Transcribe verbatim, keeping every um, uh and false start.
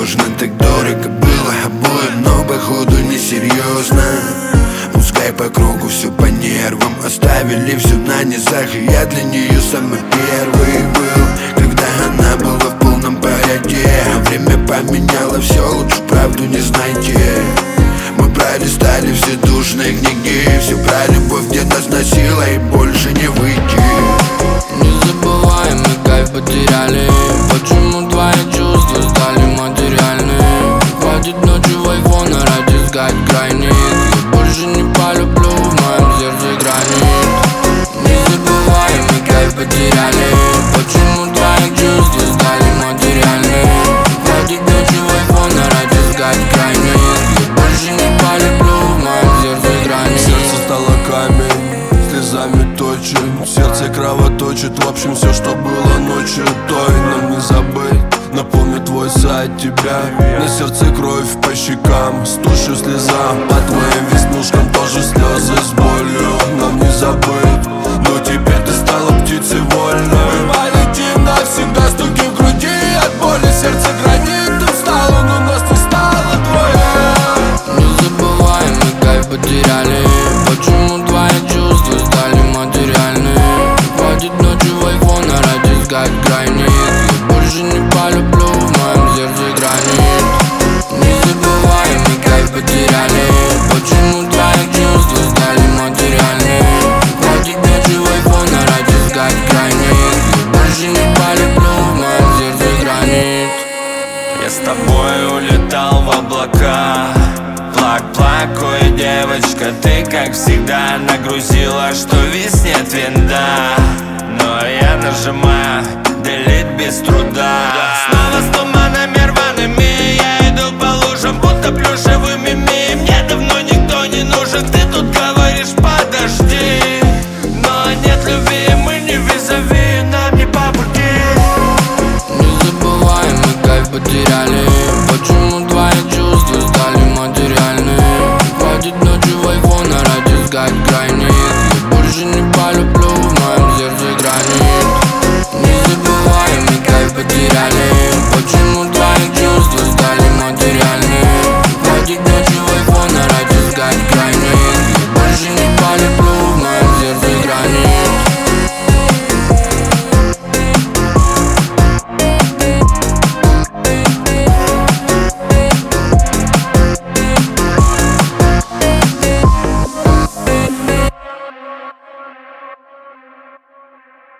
нужно, так дорого было обоим, но походу несерьезно. Пускай по кругу все по нервам, оставили все на низах, и я для нее самый первый был, когда она была в полном порядке. Время поменяло все, лучше правду не знайте. Мы пролистали все душные книги, все про любовь, где нас носило и больше не выйти. Не забываем, мы кайф потеряли. Почему твои чувства стали материальны? Хватит ночью в айфона ради искать крайних. Я больше не полюблю, в моем сердце гранит. Не забываем, мы кайф потеряли. Почему твои чувства стали материальны? Хватит ночью в айфона ради искать крайних. Я больше не полюблю, в моем сердце гранит. Сердце стало камень, слезами точит, сердце кровоточит. В общем, все, что было ночью той, нам не забыть. Напомню твой сайт, тебя. На сердце кровь по щекам, с тушью слеза. По твоим веснушкам тоже слезы с болью. Нам не забыть, но теперь ты стала птицей вольной. Мы полетим навсегда, стуки в груди от боли. Сердце гранитом стало, но нас не стало двое. Не забываем, мы кайф потеряли. Почему твои чувства стали материальны? Хватит ночью в айфона ради искать крайних. Я больше не полюблю, в моем сердце гранит. Не забываем, мы кайф потеряли. Почему твои чувства стали материальны? Хватит ночью в айфона ради искать крайних. Я больше не полюблю, в моем сердце гранит. Я с тобой улетал в облака. Плак-плак, ой, девочка, ты как всегда нагрузила, что вис нет винда. Но я нажимаю delete без труда. Снова с туманами рваными я иду по лужам, будто плюшевыми ми. Мне давно никто не нужен, ты тут говоришь подожди. Но нет любви, мы не визави, нам не по пути. Не забываем, мы кайф потеряли.